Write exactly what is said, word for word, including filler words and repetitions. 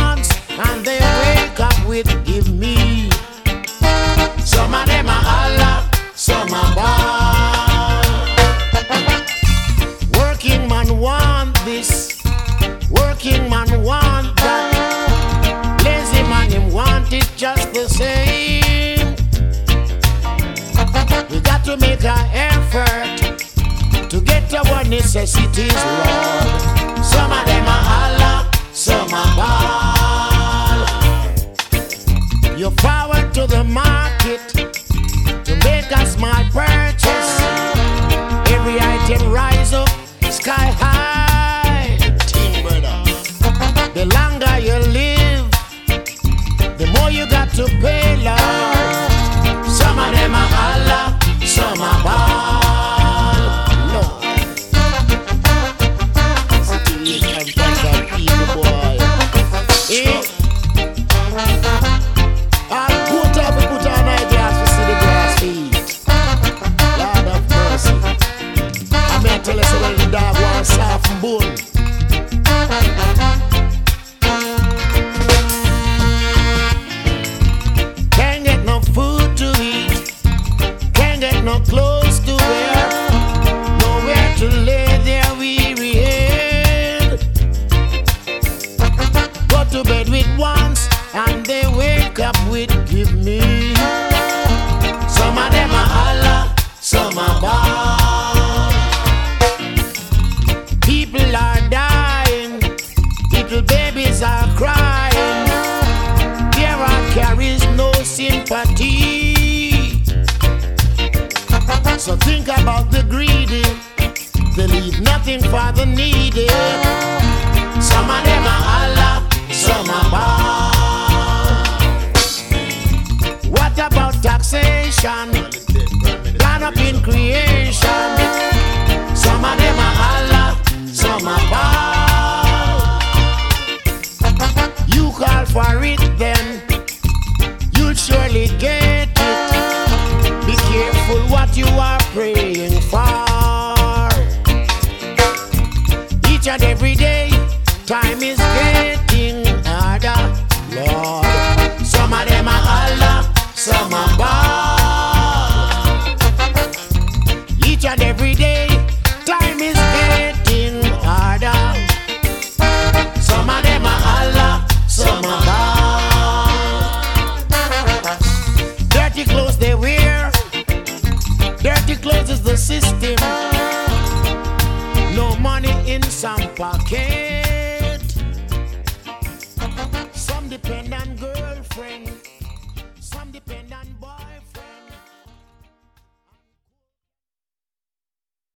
wants, and they wake up with give me. Some of them are Allah, some are ball. Working man want this, working man want that. Lazy man him want it just the same. We got to make an effort to get our necessities, Lord. Some of them are Allah, some are ball. You forward to the market to make a smart purchase. Every item rise up sky high. The longer you live, the more you got to pay, Lord. Some of them are Allah, some are ball. Tell us about the dog wants soft bone. Can't get no food to eat, can't get no clothes to wear, nowhere to lay their weary head. Go to bed with once and they wake up with give me. Some of them are Allah, some are ball. People are dying, little babies are crying. Their heart carries no sympathy. So think about the greedy, they leave nothing for the needy. Some of them are Allah, some are ball. What about taxation? Gone up in creation. Some of them are Allah, some are ball. You call for it then, you'll surely get it. Be careful what you are praying for. Each and every day, time is getting harder, Lord. Some of them are Allah, some are ball. Each and every day, time is getting harder. Some of them are Allah, some are ball. Dirty clothes they wear, dirty clothes is the system. No money in some pocket. Some depend on girlfriend.